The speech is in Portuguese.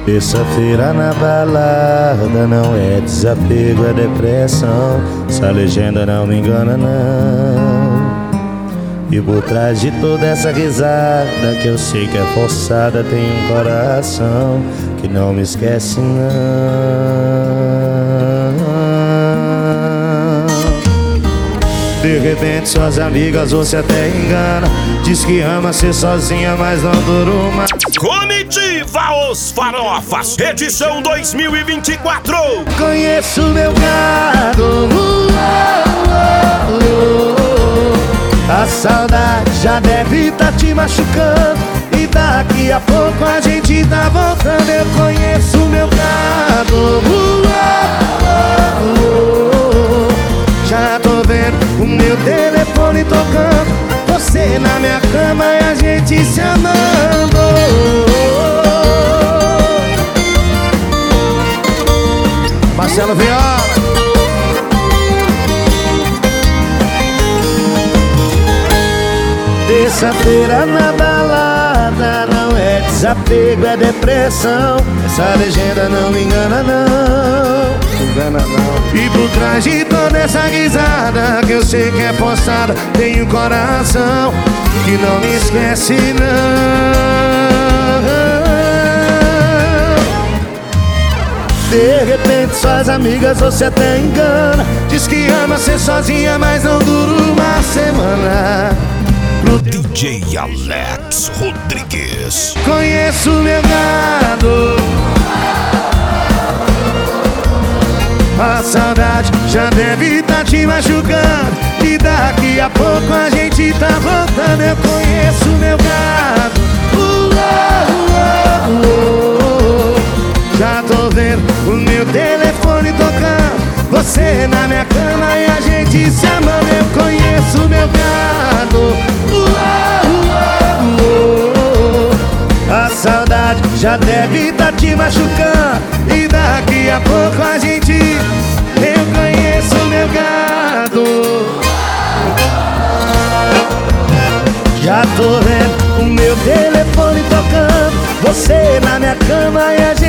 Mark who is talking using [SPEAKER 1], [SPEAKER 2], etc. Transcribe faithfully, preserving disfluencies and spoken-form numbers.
[SPEAKER 1] Terça-feira na balada não é desapego, é depressão. Essa legenda não me engana não. E por trás de toda essa risada que eu sei que é forçada, tem um coração que não me esquece não. De repente suas amigas você até engana, diz que ama ser sozinha, mas não dura uma.
[SPEAKER 2] Comitiva Os Farofas, edição dois mil e vinte e quatro.
[SPEAKER 1] Conheço meu gado, uh, uh, uh, uh. A saudade já deve tá te machucando, e daqui a pouco a gente tá voltando. Eu conheço meu gado, uh, uh, uh, uh. Já tô vendo o meu telefone tocando, você na minha cama e a gente se amando. Marcelo Viola. Terça-feira na balada não é desapego, é depressão. Essa legenda não me engana não. Engana não. E por trás de toda essa risada que eu sei que é forçada, tem um coração que não me esquece não. De repente suas amigas você até engana, diz que ama ser sozinha, mas não dura uma semana.
[SPEAKER 2] D J Alex Rodrigues.
[SPEAKER 1] Conheço meu gado, a saudade já deve tá te machucando, e daqui a pouco a gente tá voltando. Eu conheço meu gado, uh, uh, uh, uh. Já tô vendo o meu telefone tocando, você na minha cama e a gente se amando. Eu conheço meu gado, uh, uh, uh, uh. A saudade já deve tá te machucando, e daqui a pouco a gente. Eu conheço meu gado. Já tô vendo o meu telefone tocando, você na minha cama e a